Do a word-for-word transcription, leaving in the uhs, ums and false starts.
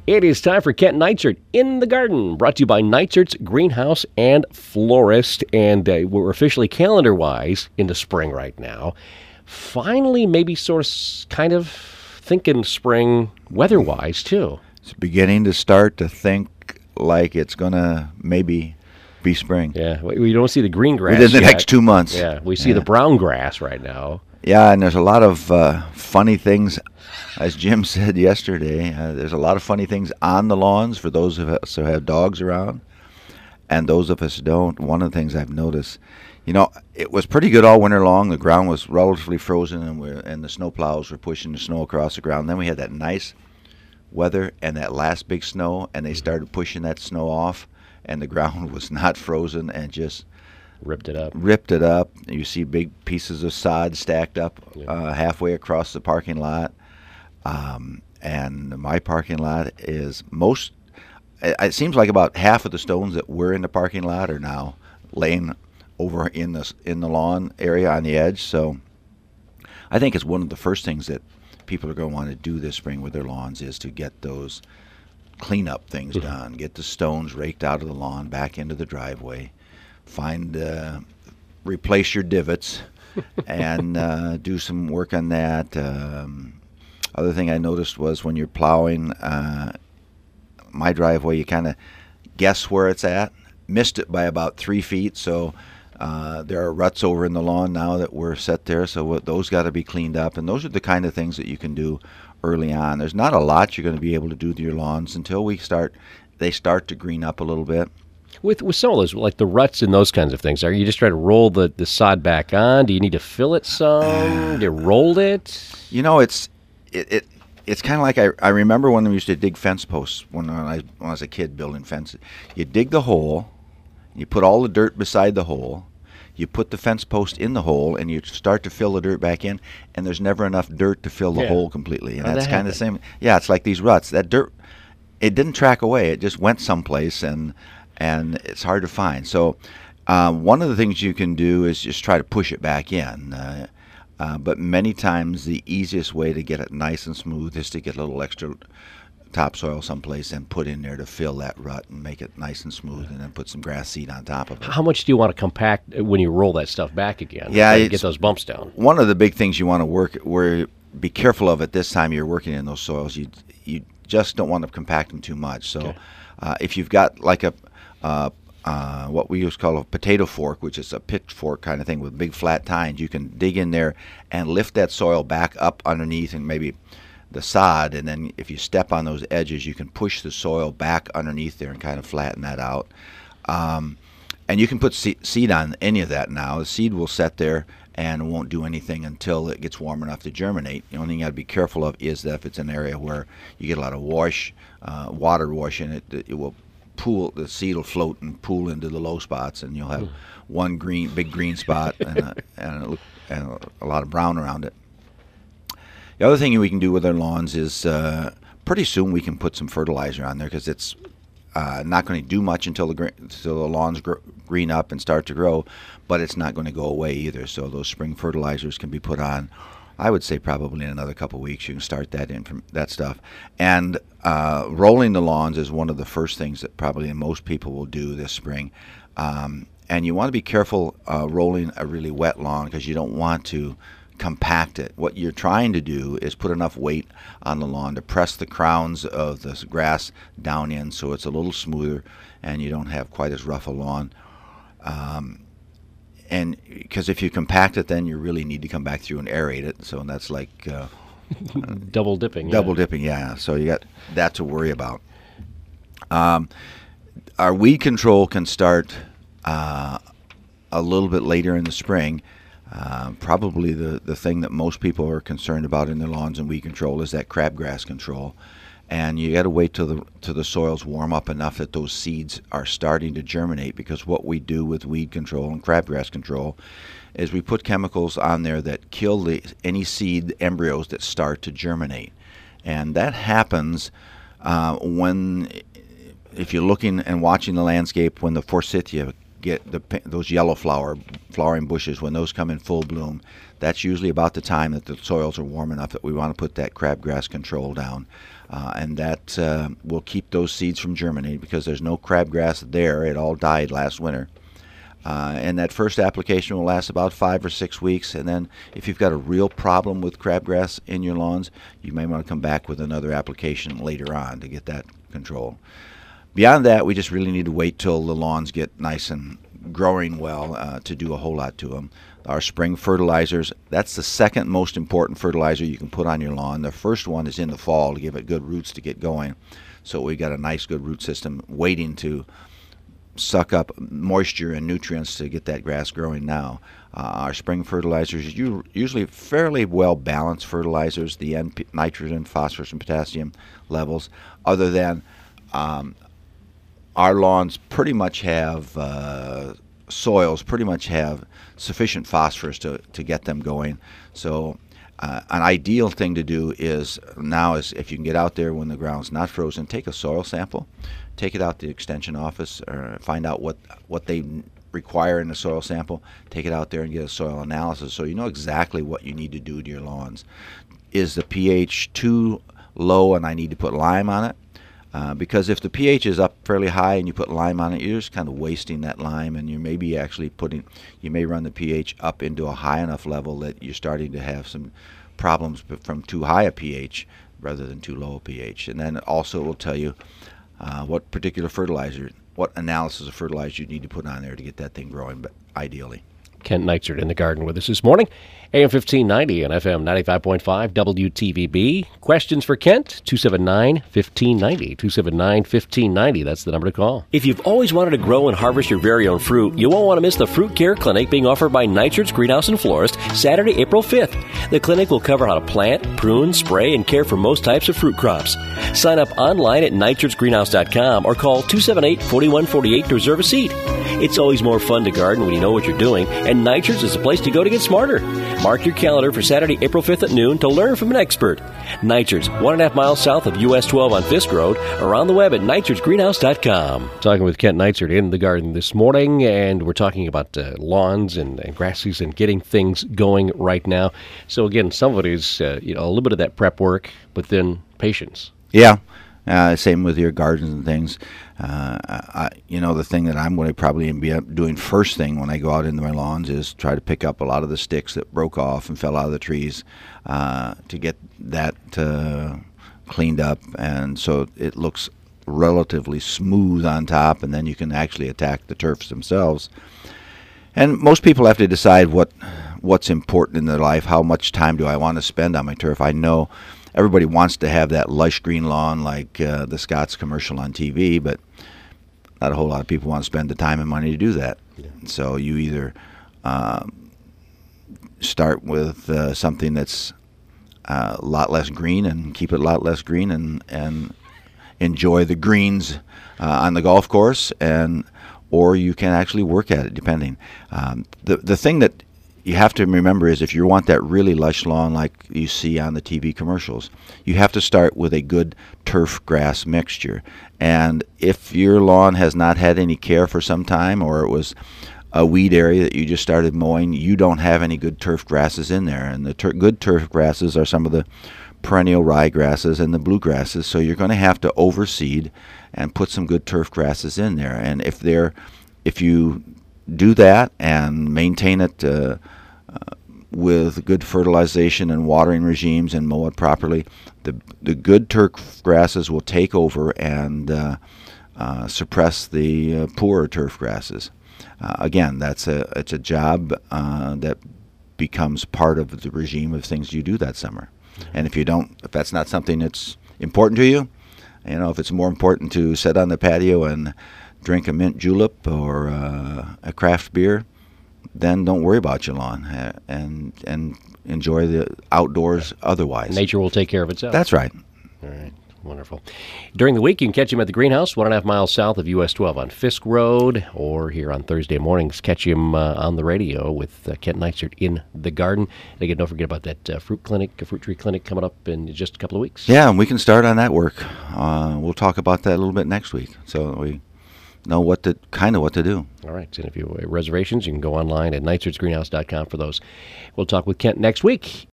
It is time for Kent Neitzert in the Garden, brought to you by Neitzert's Greenhouse and Florist. And uh, we're officially calendar-wise into spring right now. Finally, maybe sort of kind of thinking spring weather-wise, too. It's beginning to start to think like it's going to maybe be spring. Yeah, we, we don't see the green grass Within the yet. next two months. Yeah, we see Yeah. the brown grass right now. Yeah, and there's a lot of uh, funny things, as Jim said yesterday. Uh, there's a lot of funny things on the lawns for those of us who have dogs around, and those of us who don't. One of the things I've noticed, you know, it was pretty good all winter long. The ground was relatively frozen, and we're, and the snow plows were pushing the snow across the ground. Then we had that nice weather and that last big snow, and they started pushing that snow off, and the ground was not frozen and just Ripped it up. ripped it up. You see big pieces of sod stacked up Yeah. uh, halfway across the parking lot. Um, and my parking lot is most, it, it seems like about half of the stones that were in the parking lot are now laying over in the, in the lawn area on the edge. So I think it's one of the first things that people are going to want to do this spring with their lawns is to get those cleanup things Mhm. done, get the stones raked out of the lawn back into the driveway. Find, uh, replace your divots, and uh, do some work on that. Um, other thing I noticed was when you're plowing uh, my driveway, you kind of guess where it's at. Missed it by about three feet, so uh, there are ruts over in the lawn now that were set there. So what, those got to be cleaned up, and those are the kind of things that you can do early on. There's not a lot you're going to be able to do to your lawns until we start. They start to green up a little bit. With with some of those, like the ruts and those kinds of things, are you just trying to roll the, the sod back on? Do you need to fill it some? Do you roll it? You know, it's it, it it's kind of like I, I remember when we used to dig fence posts when I, when I was a kid building fences. You dig the hole, you put all the dirt beside the hole, you put the fence post in the hole, and you start to fill the dirt back in, and there's never enough dirt to fill the Yeah. hole completely. And How'd that's that kind of the happen? same. Yeah, it's like these ruts. That dirt, it didn't track away. It just went someplace, and and it's hard to find. So um, one of the things you can do is just try to push it back in. Uh, uh, but many times the easiest way to get it nice and smooth is to get a little extra topsoil someplace and put in there to fill that rut and make it nice and smooth, and then put some grass seed on top of it. How much do you want to compact when you roll that stuff back again? Yeah, Try to it's- get those bumps down. One of the big things you want to work where be careful of at this time you're working in those soils. You you just don't want to compact them too much. So Okay. uh, if you've got like a uh, uh, what we used to call a potato fork, which is a pitchfork kind of thing with big flat tines, you can dig in there and lift that soil back up underneath and maybe the sod, and then if you step on those edges, you can push the soil back underneath there and kind of flatten that out. Um, and you can put se- seed on any of that now. The seed will set there and won't do anything until it gets warm enough to germinate. The only thing you got to be careful of is that if it's an area where you get a lot of wash, uh, water wash in it, it will pool, the seed will float and pool into the low spots, and you'll have Mm. one green, big green spot and, a, and, a, and a lot of brown around it. The other thing we can do with our lawns is uh, pretty soon we can put some fertilizer on there, because it's uh, not going to do much until the gre- until the lawns gr- green up and start to grow, but it's not going to go away either. So those spring fertilizers can be put on. I would say probably in another couple of weeks you can start that in from that stuff. And uh, rolling the lawns is one of the first things that probably most people will do this spring. Um, and you want to be careful uh, rolling a really wet lawn, because you don't want to compact it. What you're trying to do is put enough weight on the lawn to press the crowns of the grass down in, so it's a little smoother and you don't have quite as rough a lawn. Um, and because if you compact it, then you really need to come back through and aerate it. So that's like uh, Double dipping. double yeah. dipping, yeah. So you got that to worry about. Um, our weed control can start uh, a little bit later in the spring. Uh, probably the, the thing that most people are concerned about in their lawns and weed control is that crabgrass control. And you got to wait till the till the soils warm up enough that those seeds are starting to germinate, because what we do with weed control and crabgrass control is we put chemicals on there that kill the any seed embryos that start to germinate. And that happens uh, when, if you're looking and watching the landscape, when the forsythia get the those yellow flower flowering bushes, when those come in full bloom, that's usually about the time that the soils are warm enough that we want to put that crabgrass control down. Uh, and that uh, will keep those seeds from germinating, because there's no crabgrass there. It all died last winter. Uh, and that first application will last about five or six weeks. And then if you've got a real problem with crabgrass in your lawns, you may want to come back with another application later on to get that control. Beyond that, we just really need to wait till the lawns get nice and growing well uh, to do a whole lot to them. Our spring fertilizers, that's the second most important fertilizer you can put on your lawn. The first one is in the fall to give it good roots to get going. So we got a nice good root system waiting to suck up moisture and nutrients to get that grass growing now. Uh, our spring fertilizers are usually fairly well balanced fertilizers, the N P, nitrogen, phosphorus, and potassium levels, other than um, our lawns pretty much have, uh, soils pretty much have sufficient phosphorus to, to get them going. So uh, an ideal thing to do is now is if you can get out there when the ground's not frozen, take a soil sample, take it out to the extension office, or find out what, what they require in the soil sample, take it out there and get a soil analysis so you know exactly what you need to do to your lawns. Is the pH too low and I need to put lime on it? Uh, because if the pH is up fairly high and you put lime on it, you're just kind of wasting that lime, and you may be actually putting, you may run the pH up into a high enough level that you're starting to have some problems from too high a pH rather than too low a pH. And then also it will tell you uh, what particular fertilizer, what analysis of fertilizer you need to put on there to get that thing growing, but ideally. Kent Neitzert in the garden with us this morning. A M fifteen ninety and F M ninety-five point five W T V B. Questions for Kent? two seven nine, one five nine zero. two seven nine, one five nine zero. That's the number to call. If you've always wanted to grow and harvest your very own fruit, you won't want to miss the Fruit Care Clinic being offered by Neitzert's Greenhouse and Florist Saturday, April fifth. The clinic will cover how to plant, prune, spray, and care for most types of fruit crops. Sign up online at neitzerts greenhouse dot com or call two seven eight, four one four eight to reserve a seat. It's always more fun to garden when you know what you're doing, and Neitzert's is the place to go to get smarter. Mark your calendar for Saturday, April fifth at noon to learn from an expert. Neitzert's, one and a half miles south of U S twelve on Fisk Road, or on the web at neitzerts greenhouse dot com. Talking with Kent Neitzert in the garden this morning, and we're talking about uh, lawns and, and grasses and getting things going right now. So again, some of it is uh, you know, a little bit of that prep work, but then patience. Yeah. Uh, same with your gardens and things. Uh, I, you know, the thing that I'm going to probably be doing first thing when I go out into my lawns is try to pick up a lot of the sticks that broke off and fell out of the trees uh, to get that uh, cleaned up, and so it looks relatively smooth on top, and then you can actually attack the turfs themselves. And most people have to decide what what's important in their life. How much time do I want to spend on my turf? I know everybody wants to have that lush green lawn like uh, the Scott's commercial on T V, but not a whole lot of people want to spend the time and money to do that. Yeah. So you either um, start with uh, something that's uh, a lot less green and keep it a lot less green, and, and enjoy the greens uh, on the golf course, and or you can actually work at it, depending. Um, the, the thing that you have to remember is if you want that really lush lawn like you see on the T V commercials, you have to start with a good turf grass mixture. And if your lawn has not had any care for some time, or it was a weed area that you just started mowing, you don't have any good turf grasses in there. And the tur- good turf grasses are some of the perennial ryegrasses and the bluegrasses. So you're going to have to overseed and put some good turf grasses in there. And if they're, if you do that and maintain it uh, uh, with good fertilization and watering regimes and mow it properly, the the good turf grasses will take over and uh, uh, suppress the uh, poorer turf grasses. Uh, again, that's a it's a job uh, that becomes part of the regime of things you do that summer. And if you don't, if that's not something that's important to you, you know, if it's more important to sit on the patio and drink a mint julep or uh, a craft beer, then don't worry about your lawn uh, and and enjoy the outdoors otherwise. Nature will take care of itself. That's right. All right. Wonderful. During the week, you can catch him at the greenhouse, one and a half miles south of U S twelve on Fisk Road, or here on Thursday mornings, catch him uh, on the radio with uh, Kent Neitzert in the garden. And again, don't forget about that uh, fruit clinic, a fruit tree clinic coming up in just a couple of weeks. Yeah, and we can start on that work. Uh, we'll talk about that a little bit next week. So we know what to kind of what to do. All right. And if you have reservations, you can go online at nightshirts greenhouse dot com for those. We'll talk with Kent next week.